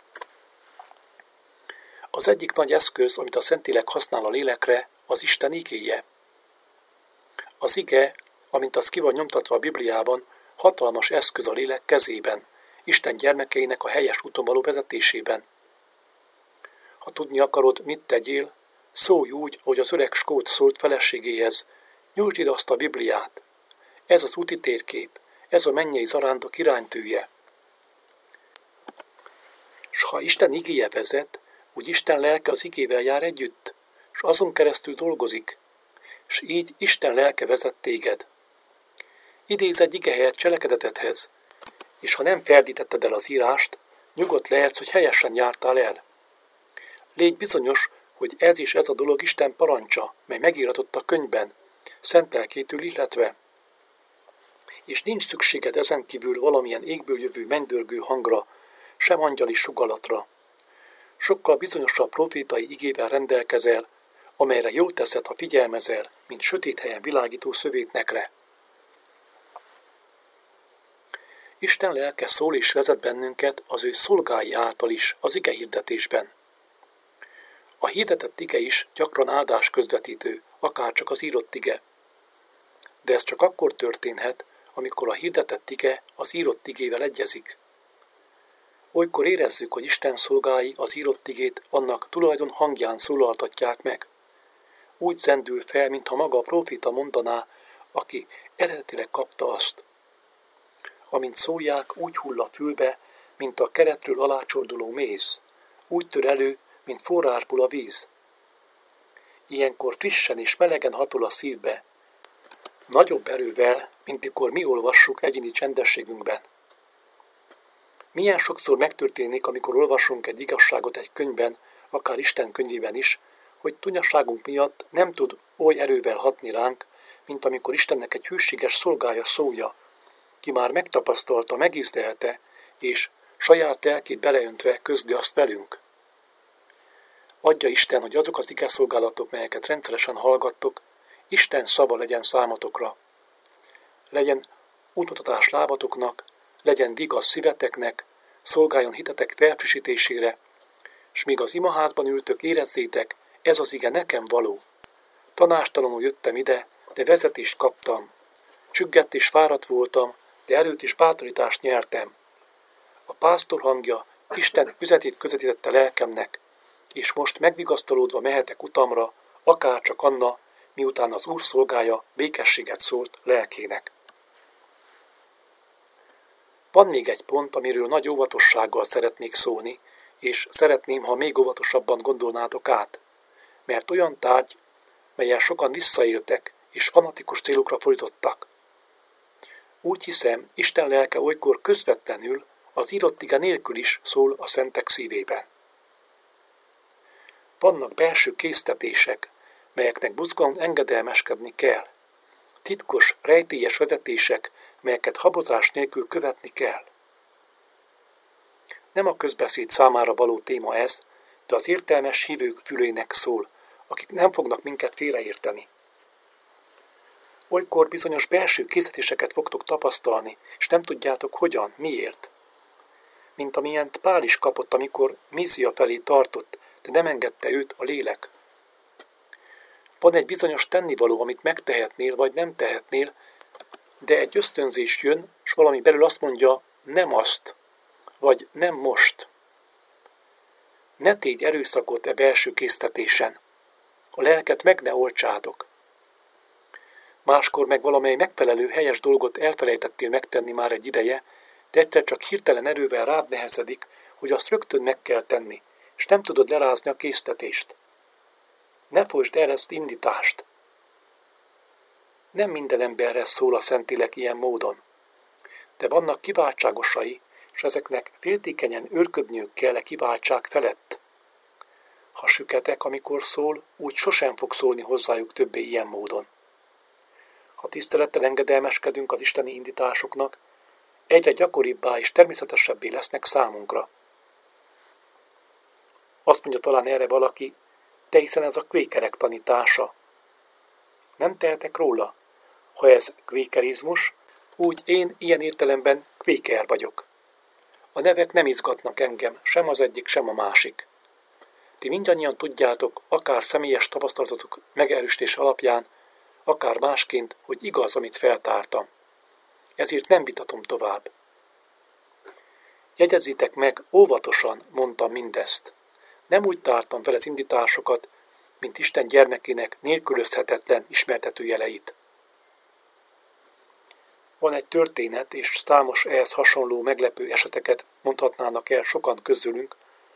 A: Az egyik nagy eszköz, amit a Szentlélek használ a lélekre, az Isten igéje. Az ige, amint az ki van nyomtatva a Bibliában, hatalmas eszköz a lélek kezében, Isten gyermekeinek a helyes úton való vezetésében. Ha tudni akarod, mit tegyél, szólj úgy, ahogy az öreg skót szólt feleségéhez, nyújtsd ide azt a Bibliát. Ez az úti térkép, ez a mennyei zarándok iránytűje. S ha Isten igéje vezet, úgy Isten lelke az igével jár együtt, s azon keresztül dolgozik, s így Isten lelke vezet téged. Idéz egy ige helyett cselekedetedhez, és ha nem ferdítetted el az írást, nyugodt lehetsz, hogy helyesen jártál el. Légy bizonyos, hogy ez és ez a dolog Isten parancsa, mely megíratott a könyvben, szent lelkétől illetve. És nincs szükséged ezen kívül valamilyen égből jövő mennydörgő hangra, sem angyali sugallatra. Sokkal bizonyosabb profétai igével rendelkezel, amelyre jól teszed, ha figyelmezel, mint sötét helyen világító szövétnekre. Isten lelke szól és vezet bennünket az ő szolgái által is az ige hirdetésben. A hirdetett ige is gyakran áldás közvetítő, akárcsak az írott ige. De ez csak akkor történhet, amikor a hirdetett ige az írott igével egyezik. Olykor érezzük, hogy Isten szolgái az írott igét annak tulajdon hangján szólaltatják meg. Úgy zendül fel, mintha maga a próféta mondaná, aki eredetileg kapta azt. Amint szólják, úgy hull a fülbe, mint a keretről alácsorduló méz. Úgy tör elő, mint forrásból a víz. Ilyenkor frissen és melegen hatol a szívbe. Nagyobb erővel, mint mikor mi olvassuk egyéni csendességünkben. Milyen sokszor megtörténik, amikor olvasunk egy igazságot egy könyvben, akár Isten könyvében is, hogy tunyaságunk miatt nem tud oly erővel hatni ránk, mint amikor Istennek egy hűséges szolgája szólja, ki már megtapasztalta, megízlelte, és saját lelkét beleöntve közli azt velünk. Adja Isten, hogy azok az igeszolgálatok, melyeket rendszeresen hallgattok, Isten szava legyen számatokra. Legyen útmutatás lábatoknak, legyen vigaz szíveteknek, szolgáljon hitetek felfrissítésére, s míg az imaházban ültök, érezzétek, ez az ige nekem való. Tanástalanul jöttem ide, de vezetést kaptam. Csüggett és fáradt voltam, de erőt és bátorítást nyertem. A pásztor hangja Isten üzenetét közvetítette lelkemnek, és most megvigasztalódva mehetek utamra, akárcsak Anna, miután az Úr szolgája békességet szólt lelkének. Van még egy pont, amiről nagy óvatossággal szeretnék szólni, és szeretném, ha még óvatosabban gondolnátok át, mert olyan tárgy, melyen sokan visszaéltek, és fanatikus célokra fordítottak. Úgy hiszem, Isten lelke olykor közvetlenül, az írott ige nélkül is szól a szentek szívében. Vannak belső késztetések, melyeknek buzgalom engedelmeskedni kell. Titkos, rejtélyes vezetések, melyeket habozás nélkül követni kell. Nem a közbeszéd számára való téma ez, de az értelmes hívők fülének szól, akik nem fognak minket félreérteni. Olykor bizonyos belső késztetéseket fogtok tapasztalni, és nem tudjátok hogyan, miért. Mint amilyent Pál is kapott, amikor Mízia felé tartott, de nem engedte őt a lélek. Van egy bizonyos tennivaló, amit megtehetnél, vagy nem tehetnél, de egy ösztönzés jön, s valami belül azt mondja, nem azt, vagy nem most. Ne tégy erőszakot e belső késztetésen. A lelket meg ne oltsátok. Máskor meg valamely megfelelő, helyes dolgot elfelejtettél megtenni már egy ideje, de egyszer csak hirtelen erővel rád nehezedik, hogy azt rögtön meg kell tenni, és nem tudod lerázni a késztetést. Ne folytsd el ezt indítást. Nem minden emberre szól a Szentlélek ilyen módon, de vannak kiváltságosai, és ezeknek féltékenyen őrködniük kell a kiváltság felett. Ha süketek, amikor szól, úgy sosem fog szólni hozzájuk többé ilyen módon. Ha tisztelettel engedelmeskedünk az isteni indításoknak, egyre gyakoribbá és természetesebbé lesznek számunkra. Azt mondja talán erre valaki, de hiszen ez a kvékerek tanítása. Nem tehetek róla. Ha ez kvékerizmus, úgy én ilyen értelemben kvéker vagyok. A nevek nem izgatnak engem, sem az egyik, sem a másik. Ti mindannyian tudjátok, akár személyes tapasztalatotok megerősítése alapján, akár másként, hogy igaz, amit feltártam. Ezért nem vitatom tovább. Jegyezzétek meg, óvatosan mondtam mindezt. Nem úgy tártam fel az indításokat, mint Isten gyermekének nélkülözhetetlen ismertetőjeleit. Van egy történet, és számos ehhez hasonló meglepő eseteket mondhatnának el sokan közülünk,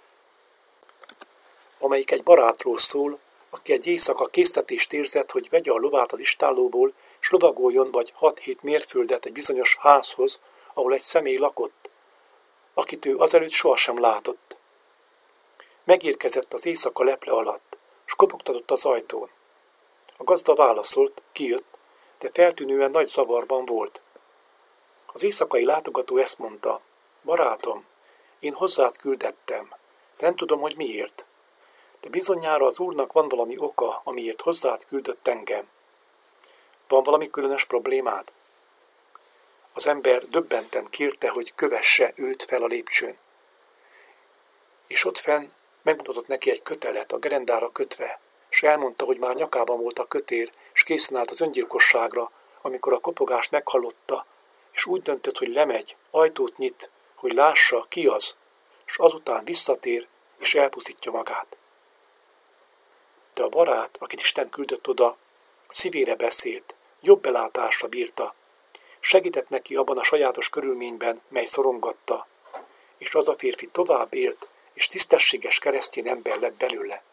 A: amelyik egy barátról szól, aki egy éjszaka késztetést érzett, hogy vegye a lovát az istállóból, s lovagoljon vagy 6-7 mérföldet egy bizonyos házhoz, ahol egy személy lakott, akit ő azelőtt sohasem látott. Megérkezett az éjszaka leple alatt, s kopogtatott az ajtón. A gazda válaszolt, kijött, de feltűnően nagy zavarban volt. Az éjszakai látogató ezt mondta: barátom, én hozzád küldettem, de nem tudom, hogy miért. De bizonyára az úrnak van valami oka, amiért hozzád küldött engem. Van valami különös problémád? Az ember döbbenten kérte, hogy kövesse őt fel a lépcsőn. És ott fenn megmutatott neki egy kötelet, a gerendára kötve, s elmondta, hogy már nyakában volt a kötér, és készen állt az öngyilkosságra, amikor a kopogást meghallotta, és úgy döntött, hogy lemegy, ajtót nyit, hogy lássa, ki az, s azután visszatér, és elpusztítja magát. De a barát, akit Isten küldött oda, szívére beszélt, jobb belátásra bírta, segített neki abban a sajátos körülményben, mely szorongatta, és az a férfi tovább élt, és tisztességes keresztény ember lett belőle.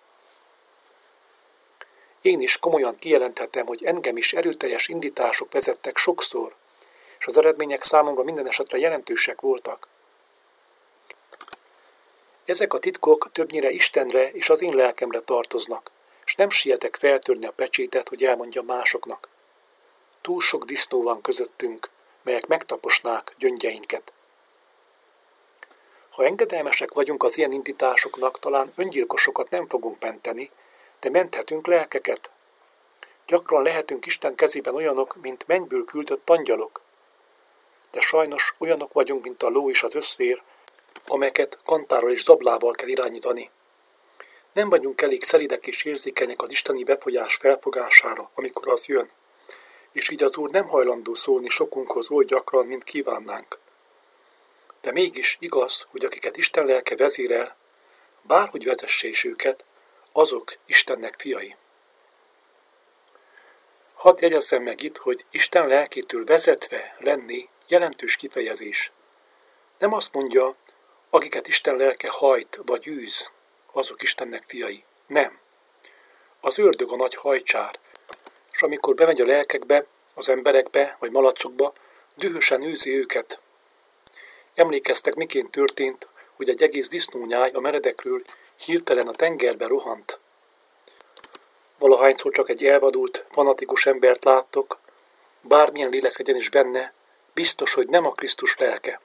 A: Én is komolyan kijelenthetem, hogy engem is erőteljes indítások vezettek sokszor, és az eredmények számomra minden esetre jelentősek voltak. Ezek a titkok többnyire Istenre és az én lelkemre tartoznak, és nem sietek feltörni a pecsétet, hogy elmondjam másoknak. Túl sok disznó van közöttünk, melyek megtaposnák gyöngyeinket. Ha engedelmesek vagyunk az ilyen indításoknak, talán öngyilkosokat nem fogunk menteni, de menthetünk lelkeket. Gyakran lehetünk Isten kezében olyanok, mint mennyből küldött angyalok. De sajnos olyanok vagyunk, mint a ló és az összvér, amelyeket kantárral és zablával kell irányítani. Nem vagyunk elég szelidek és érzékenyek az isteni befolyás felfogására, amikor az jön, és így az Úr nem hajlandó szólni sokunkhoz oly gyakran, mint kívánnánk. De mégis igaz, hogy akiket Isten lelke vezérel, bárhogy vezesse is őket, azok Istennek fiai. Hadd jegyezzem meg itt, hogy Isten lelkétől vezetve lenni jelentős kifejezés. Nem azt mondja, akiket Isten lelke hajt vagy űz, azok Istennek fiai. Nem. Az ördög a nagy hajcsár, és amikor bemegy a lelkekbe, az emberekbe vagy malacokba, dühösen űzi őket. Emlékeztek, miként történt, hogy egy egész disznónyáj a meredekről hirtelen a tengerbe rohant. Valahányszor csak egy elvadult, fanatikus embert láttok, bármilyen lélek legyen is benne, biztos, hogy nem a Krisztus lelke.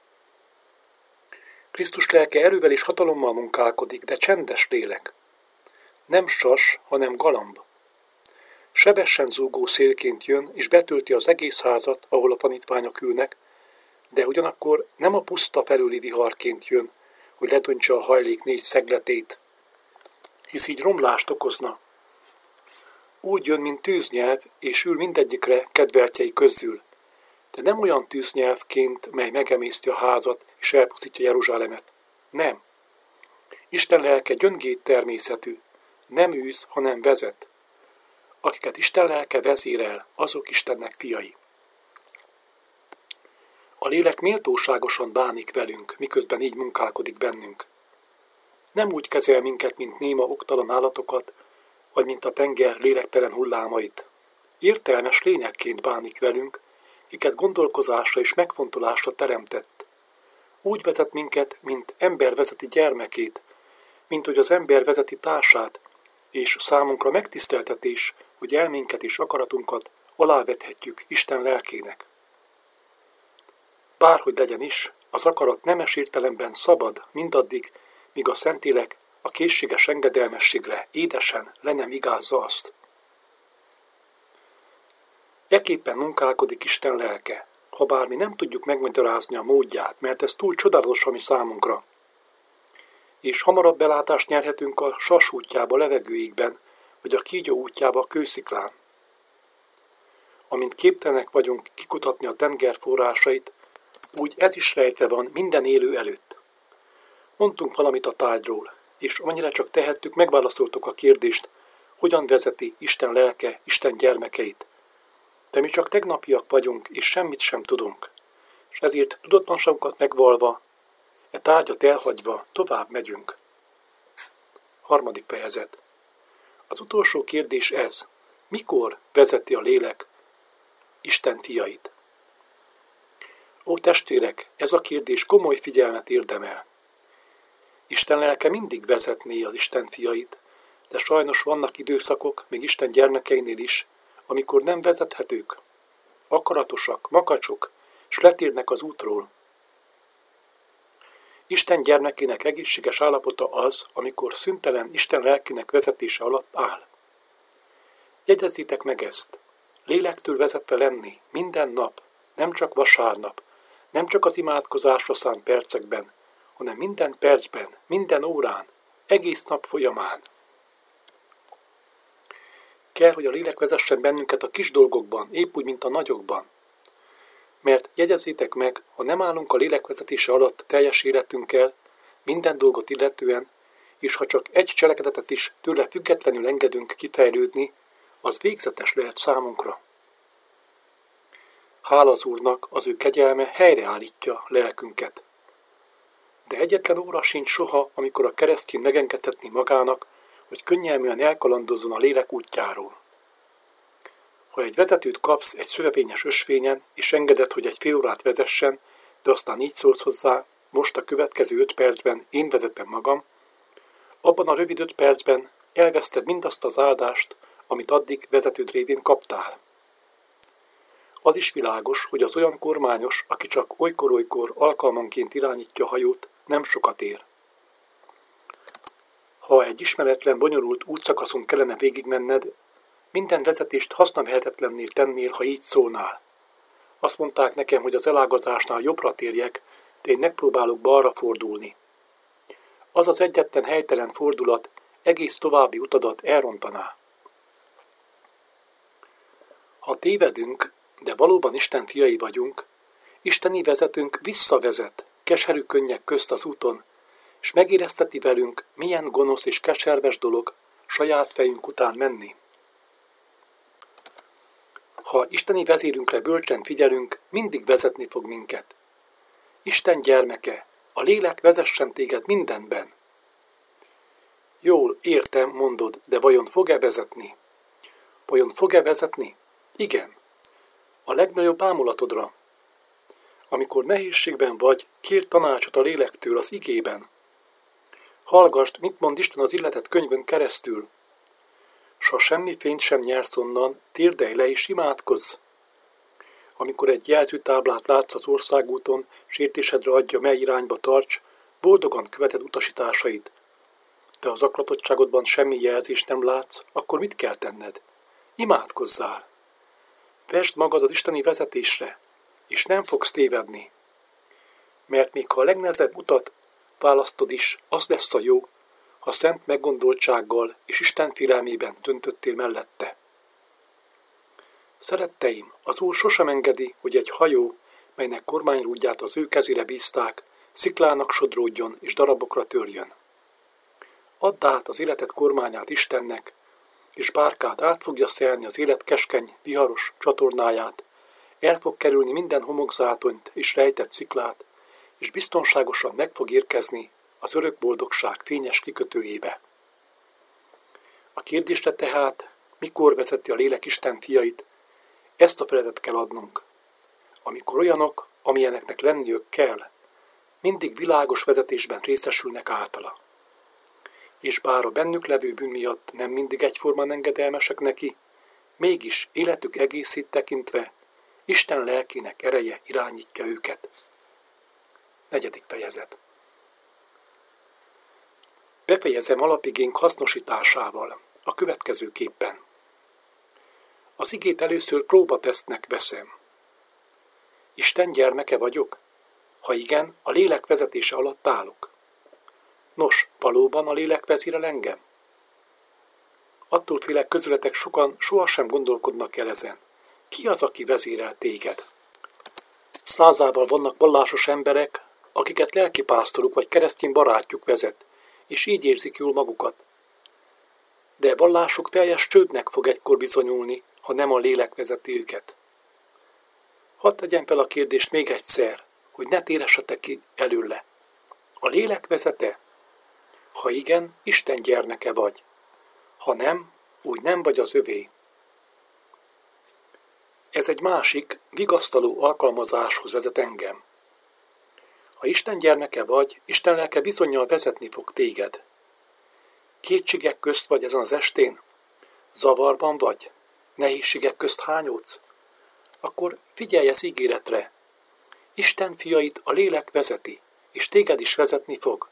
A: Krisztus lelke erővel és hatalommal munkálkodik, de csendes lélek. Nem sas, hanem galamb. Sebesen zúgó szélként jön, és betölti az egész házat, ahol a tanítványok ülnek, de ugyanakkor nem a puszta felüli viharként jön, hogy ledöntse a hajlék 4 szegletét, hisz így romlást okozna. Úgy jön, mint tűznyelv, és ül mindegyikre kedveltjei közül, de nem olyan tűznyelvként, mely megemészti a házat és elpusztítja Jeruzsálemet. Nem. Isten lelke gyöngéd természetű, nem űz, hanem vezet. Akiket Isten lelke vezérel, azok Istennek fiai. A lélek méltóságosan bánik velünk, miközben így munkálkodik bennünk. Nem úgy kezel minket, mint néma oktalan állatokat, vagy mint a tenger lélektelen hullámait. Értelmes lényekként bánik velünk, kiket gondolkozásra és megfontolásra teremtett. Úgy vezet minket, mint ember vezeti gyermekét, mint hogy az ember vezeti társát, és számunkra megtiszteltetés, hogy elménket és akaratunkat alávethetjük Isten lelkének. Bárhogy legyen is, az akarat nemes értelemben szabad mindaddig, míg a Szentlélek a készséges engedelmességre édesen le nem igázza azt. Ekképpen munkálkodik Isten lelke, ha bár mi nem tudjuk megmagyarázni a módját, mert ez túl csodálatos a mi számunkra. És hamarabb belátást nyerhetünk a sas útjába levegőikben, vagy a kígyó útjába a kősziklán. Amint képtelenek vagyunk kikutatni a tenger forrásait, úgy ez is rejtve van minden élő előtt. Mondtunk valamit a tárgyról, és amennyire csak tehettük, megválaszoltuk a kérdést, hogyan vezeti Isten lelke Isten gyermekeit. De mi csak tegnapiak vagyunk, és semmit sem tudunk, és ezért tudatlanságunkat megvalva, e tárgyat elhagyva tovább megyünk. 3. fejezet. Az utolsó kérdés ez: mikor vezeti a lélek Isten fiait? Ó testvérek, ez a kérdés komoly figyelmet érdemel. Isten lelke mindig vezetné az Isten fiait, de sajnos vannak időszakok, még Isten gyermekeinél is, amikor nem vezethetők. Akaratosak, makacsok, s letérnek az útról. Isten gyermekének egészséges állapota az, amikor szüntelen Isten lelkének vezetése alatt áll. Jegyezzétek meg ezt. Lélektől vezetve lenni minden nap, nem csak vasárnap, nem csak az imádkozásra szánt percekben, hanem minden percben, minden órán, egész nap folyamán. Kell, hogy a lélek vezessen bennünket a kis dolgokban, épp úgy, mint a nagyokban. Mert jegyezzétek meg, ha nem állunk a lélek vezetése alatt teljes életünkkel, minden dolgot illetően, és ha csak egy cselekedetet is tőle függetlenül engedünk kifejlődni, az végzetes lehet számunkra. Hála az Úrnak, az ő kegyelme helyreállítja lelkünket. De egyetlen óra sincs soha, amikor a keresztény megengedhetné magának, hogy könnyelműen elkalandozzon a lélek útjáról. Ha egy vezetőt kapsz egy szövevényes ösvényen, és engeded, hogy egy fél órát vezessen, de aztán így szólsz hozzá: most a következő 5 percben én vezetem magam, abban a rövid 5 percben elveszted mindazt az áldást, amit addig vezetőd révén kaptál. Az is világos, hogy az olyan kormányos, aki csak olykor-olykor alkalmanként irányítja a hajót, nem sokat ér. Ha egy ismeretlen, bonyolult útszakaszon kellene végigmenned, minden vezetést hasznavehetetlenné tennél, ha így szólnál. Azt mondták nekem, hogy az elágazásnál jobbra térjek, de én megpróbálok balra fordulni. Az az egyetlen helytelen fordulat egész további utadat elrontaná. Ha tévedünk, de valóban Isten fiai vagyunk, isteni vezetőnk visszavezet keserű könnyek közt az úton, és megérezteti velünk, milyen gonosz és keserves dolog saját fejünk után menni. Ha isteni vezérünkre bölcsen figyelünk, mindig vezetni fog minket. Isten gyermeke, a lélek vezessen téged mindenben. Jól, értem, mondod, de vajon fog-e vezetni? Vajon fog-e vezetni? Igen. A legnagyobb bámulatodra. Amikor nehézségben vagy, kérj tanácsot a lélektől az igében. Hallgasd, mit mond Isten az illetett könyvön keresztül. S ha semmi fényt sem nyersz onnan, térdelj le és imádkozz. Amikor egy jelzőtáblát látsz az országúton, sértésedre adja, mely irányba tarts, boldogan követed utasításait. De ha zaklatottságodban semmi jelzést nem látsz, akkor mit kell tenned? Imádkozzál! Vesd magad az isteni vezetésre, és nem fogsz tévedni. Mert még ha a legnehezebb utat választod is, az lesz a jó, ha szent meggondoltsággal és Isten félelmében döntöttél mellette. Szeretteim, az Úr sosem engedi, hogy egy hajó, melynek kormányrúdját az ő kezére bízták, sziklának sodródjon és darabokra törjön. Add át az életed kormányát Istennek, és bárkád át fogja szelni az élet keskeny, viharos csatornáját, el fog kerülni minden homokzátonyt és rejtett sziklát, és biztonságosan meg fog érkezni az örök boldogság fényes kikötőjébe. A kérdésre tehát, mikor vezeti a lélek Isten fiait, ezt a feladatot kell adnunk. Amikor olyanok, amilyeneknek lenniük kell, mindig világos vezetésben részesülnek általa. És bár a bennük levő bűn miatt nem mindig egyformán engedelmesek neki, mégis életük egészét tekintve Isten lelkének ereje irányítja őket. 4. fejezet. Befejezem alapigénk hasznosításával, a következőképpen. Az igét először próbatesztnek veszem. Isten gyermeke vagyok? Ha igen, a lélek vezetése alatt állok. Nos, valóban a lélek vezérel engem? Attól félek, közületek sokan sohasem gondolkodnak el ezen. Ki az, aki vezérel téged? Százával vannak vallásos emberek, akiket lelkipásztoruk vagy keresztény barátjuk vezet, és így érzik jól magukat. De vallásuk teljes csődnek fog egykor bizonyulni, ha nem a lélek vezeti őket. Hadd tegyem fel a kérdést még egyszer, hogy ne téressetek ki előle. A lélek vezete? Ha igen, Isten gyermeke vagy. Ha nem, úgy nem vagy az övé. Ez egy másik, vigasztaló alkalmazáshoz vezet engem. Ha Isten gyermeke vagy, Isten lelke bizonnyal vezetni fog téged. Kétségek közt vagy ezen az estén? Zavarban vagy? Nehézségek közt hányódsz? Akkor figyelj az ígéretre. Isten fiait a lélek vezeti, és téged is vezetni fog.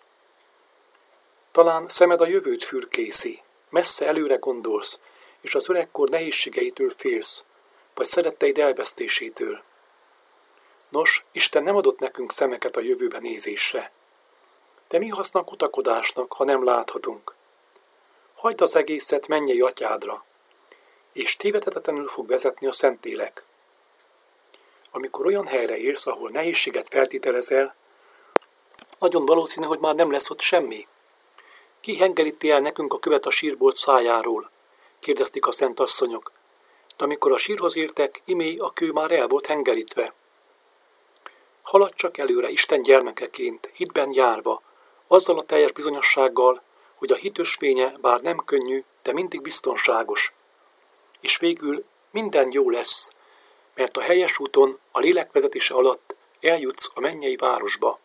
A: Talán szemed a jövőt fürkészi, messze előre gondolsz, és az öregkor nehézségeitől félsz, vagy szeretteid elvesztésétől. Nos, Isten nem adott nekünk szemeket a jövőbe nézésre. De mi haszna kutakodásnak, ha nem láthatunk? Hagyd az egészet mennyei atyádra, és tévedhetetlenül fog vezetni a Szentlélek. Amikor olyan helyre érsz, ahol nehézséget feltételezel, nagyon valószínű, hogy már nem lesz ott semmi. Ki hengeríti el nekünk a követ a sírbolt szájáról? Kérdezték a szentasszonyok. De amikor a sírhoz értek, imé a kő már el volt hengerítve. Haladj csak előre Isten gyermekeként, hitben járva, azzal a teljes bizonyossággal, hogy a hit ösvénye bár nem könnyű, de mindig biztonságos. És végül minden jó lesz, mert a helyes úton, a lélek vezetése alatt eljutsz a mennyei városba.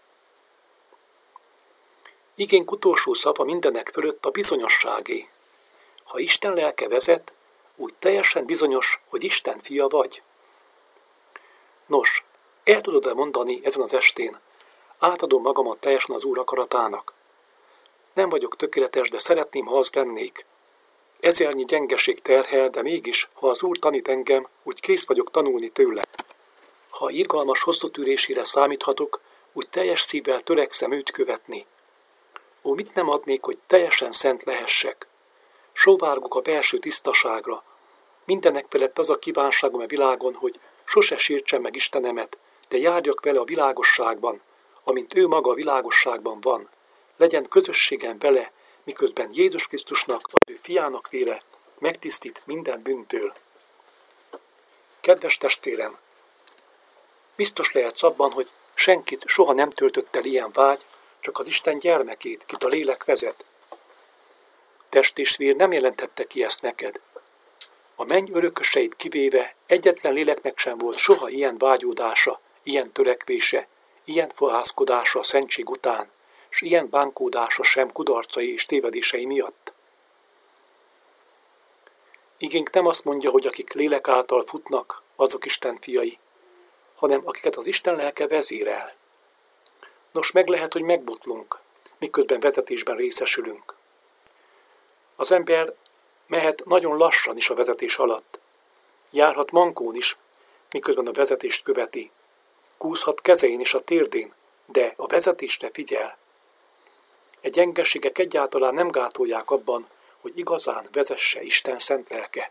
A: Igénk utolsó szava mindenek fölött a bizonyosságé. Ha Isten lelke vezet, úgy teljesen bizonyos, hogy Isten fia vagy. Nos, el tudod-e mondani ezen az estén, átadom magamat teljesen az Úr akaratának? Nem vagyok tökéletes, de szeretném, ha az lennék. Ezernyi gyengeség terhel, de mégis, ha az Úr tanít engem, úgy kész vagyok tanulni tőle. Ha irgalmas hosszú tűrésére számíthatok, úgy teljes szívvel törekszem őt követni. Ó, mit nem adnék, hogy teljesen szent lehessek? Sóvárgok a belső tisztaságra. Mindenek felett az a kívánságom a világon, hogy sose sértsem meg Istenemet, de járjak vele a világosságban, amint ő maga a világosságban van. Legyen közösségem vele, miközben Jézus Krisztusnak, az ő fiának véle megtisztít minden bűntől. Kedves testvérem! Biztos lehetsz abban, hogy senkit soha nem töltött el ilyen vágy, csak az Isten gyermekét, kit a lélek vezet. Test és vér nem jelentette ki ezt neked. A menny örököseit kivéve egyetlen léleknek sem volt soha ilyen vágyódása, ilyen törekvése, ilyen fohászkodása a szentség után, s ilyen bánkódása sem kudarcai és tévedései miatt. Igénk nem azt mondja, hogy akik lélek által futnak, azok Isten fiai, hanem akiket az Isten lelke vezérel. Nos, meg lehet, hogy megbotlunk, miközben vezetésben részesülünk. Az ember mehet nagyon lassan is a vezetés alatt. Járhat mankón is, miközben a vezetést követi. Kúszhat kezein és a térdén, de a vezetésre figyel. Egy gyengeségek egyáltalán nem gátolják abban, hogy igazán vezesse Isten szent lelke.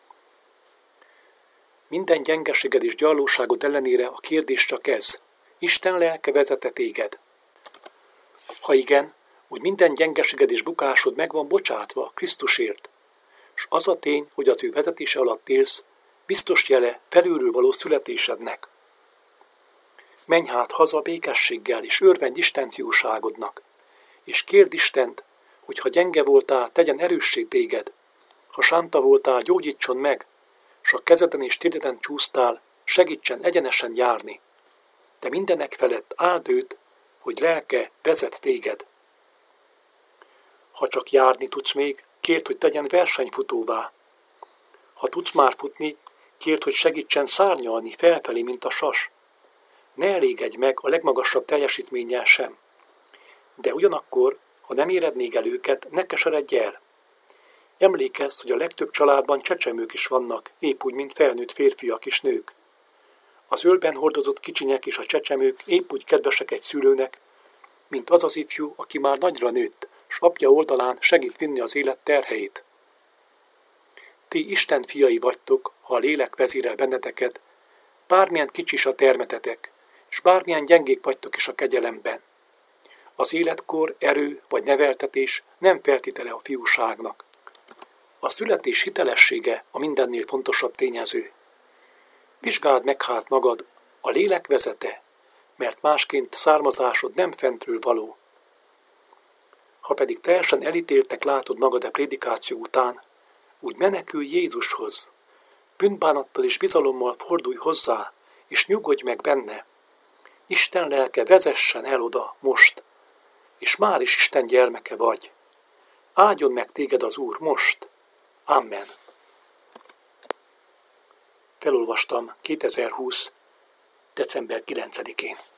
A: Minden gyengeséged és gyarlóságod ellenére a kérdés csak ez. Isten lelke vezete téged. Ha igen, úgy minden gyengeséged és bukásod meg van bocsátva Krisztusért, s az a tény, hogy az ő vezetése alatt élsz, biztos jele felülről való születésednek. Menj hát haza békességgel, és örvendj Isten jóságodnak, és kérd Istent, hogy ha gyenge voltál, tegyen erőssé téged, ha sánta voltál, gyógyítson meg, s ha kezeden és térdeden csúsztál, segítsen egyenesen járni. De mindenek felett áld őt, hogy lelke vezet téged. Ha csak járni tudsz még, kérd, hogy tegyen versenyfutóvá. Ha tudsz már futni, kérd, hogy segítsen szárnyalni felfelé, mint a sas. Ne elégedj meg a legmagasabb teljesítménnyel sem. De ugyanakkor, ha nem éred még el őket, ne keseredj el. Emlékezz, hogy a legtöbb családban csecsemők is vannak, épp úgy, mint felnőtt férfiak és nők. Az ölben hordozott kicsinyek és a csecsemők épp úgy kedvesek egy szülőnek, mint az az ifjú, aki már nagyra nőtt, s apja oldalán segít vinni az élet terheit. Ti Isten fiai vagytok, ha a lélek vezérel benneteket, bármilyen kicsi is a termetetek, s bármilyen gyengék vagytok is a kegyelemben. Az életkor, erő vagy neveltetés nem feltétele a fiúságnak. A születés hitelessége a mindennél fontosabb tényező. Vizsgáld meg hát magad, a lélek vezete, mert másként származásod nem fentről való. Ha pedig teljesen elítéltek látod magad a prédikáció után, úgy menekülj Jézushoz, bűnbánattal és bizalommal fordulj hozzá, és nyugodj meg benne. Isten lelke vezessen el oda most, és már is Isten gyermeke vagy. Áldjon meg téged az Úr most. Amen. Felolvastam 2020. december 9-én.